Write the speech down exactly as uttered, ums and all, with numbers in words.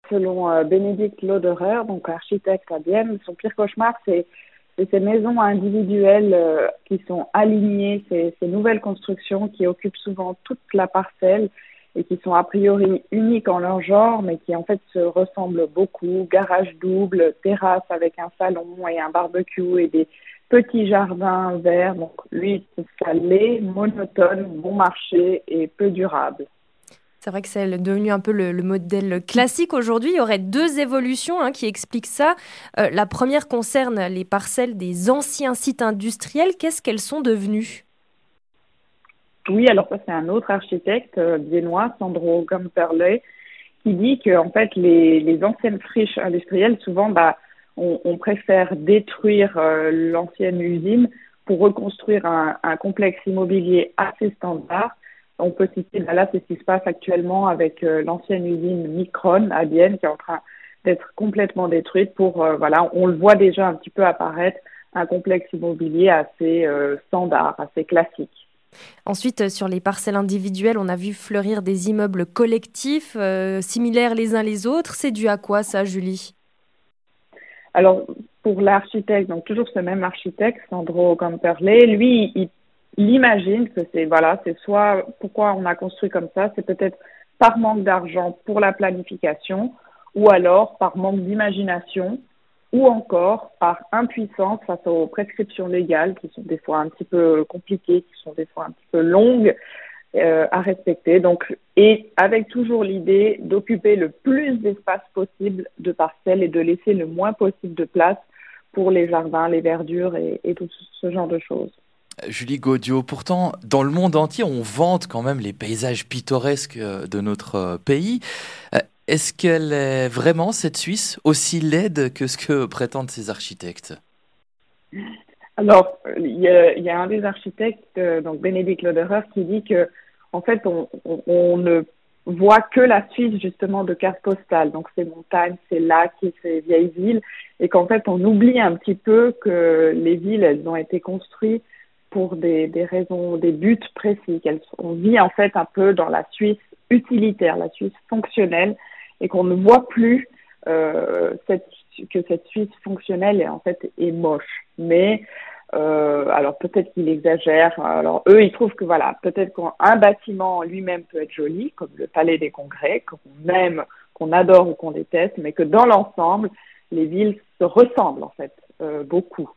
selon euh, Bénédicte Lauderer, donc architecte à Bienne, son pire cauchemar, c'est, c'est ces maisons individuelles euh, qui sont alignées, ces, ces nouvelles constructions qui occupent souvent toute la parcelle et qui sont a priori uniques en leur genre, mais qui en fait se ressemblent beaucoup. Garage double, terrasse avec un salon et un barbecue et des petits jardins verts. Donc lui, ça l'est, monotone, bon marché et peu durable. C'est vrai que c'est devenu un peu le, le modèle classique aujourd'hui. Il y aurait deux évolutions hein, qui expliquent ça. Euh, la première concerne les parcelles des anciens sites industriels. Qu'est-ce qu'elles sont devenues ? Oui, alors ça c'est un autre architecte euh, viennois, Sandro Gamperle, qui dit que en fait les, les anciennes friches industrielles, souvent bah, on, on préfère détruire euh, l'ancienne usine pour reconstruire un, un complexe immobilier assez standard. On peut citer, bah là c'est ce qui se passe actuellement avec euh, l'ancienne usine Micron à Bienne qui est en train d'être complètement détruite pour, euh, voilà, on le voit déjà un petit peu apparaître, un complexe immobilier assez euh, standard, assez classique. Ensuite, euh, sur les parcelles individuelles, on a vu fleurir des immeubles collectifs, euh, similaires les uns les autres. C'est dû à quoi ça, Julie ? Alors, pour l'architecte, donc toujours ce même architecte, Sandro Gamperle, lui, il, il imagine que c'est, voilà, c'est soit pourquoi on a construit comme ça, c'est peut-être par manque d'argent pour la planification, ou alors par manque d'imagination, ou encore par impuissance face aux prescriptions légales qui sont des fois un petit peu compliquées, qui sont des fois un petit peu longues euh, à respecter. Donc, et avec toujours l'idée d'occuper le plus d'espace possible de parcelles et de laisser le moins possible de place pour les jardins, les verdures et, et tout ce genre de choses. Julie Gaudio, pourtant, dans le monde entier, on vante quand même les paysages pittoresques euh, de notre euh, pays. Euh, Est-ce qu'elle est vraiment, cette Suisse, aussi laide que ce que prétendent ces architectes ? Alors, il y a, il y a un des architectes, euh, donc Bénédicte Lauderer, qui dit que, en fait, on, on, on ne voit que la Suisse, justement, de carte postale. Donc, ces montagnes, ces lacs et ces vieilles villes. Et qu'en fait, on oublie un petit peu que les villes, elles ont été construites pour des, des raisons, des buts précis. Qu'elles, on vit, en fait, un peu dans la Suisse utilitaire, la Suisse fonctionnelle, et qu'on ne voit plus euh, cette, que cette Suisse fonctionnelle, est, en fait, est moche. Mais Euh, alors peut-être qu'il exagère. Alors eux, ils trouvent que voilà, peut-être qu'un bâtiment lui-même peut être joli, comme le Palais des Congrès, qu'on aime, qu'on adore ou qu'on déteste, mais que dans l'ensemble, les villes se ressemblent en fait euh, beaucoup.